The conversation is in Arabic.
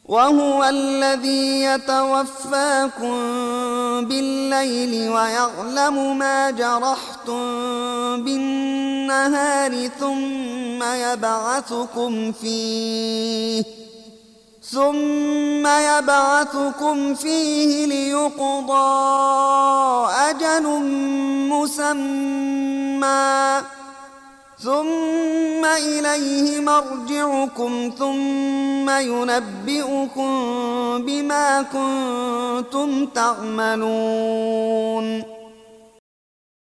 وهو الذي يتوفاكم بالليل ويعلم ما جرحتم بالنهار ثم يبعثكم فيه ليقضى أجل مسمى ثم إليه مرجعكم ثم ينبئكم بما كنتم تعملون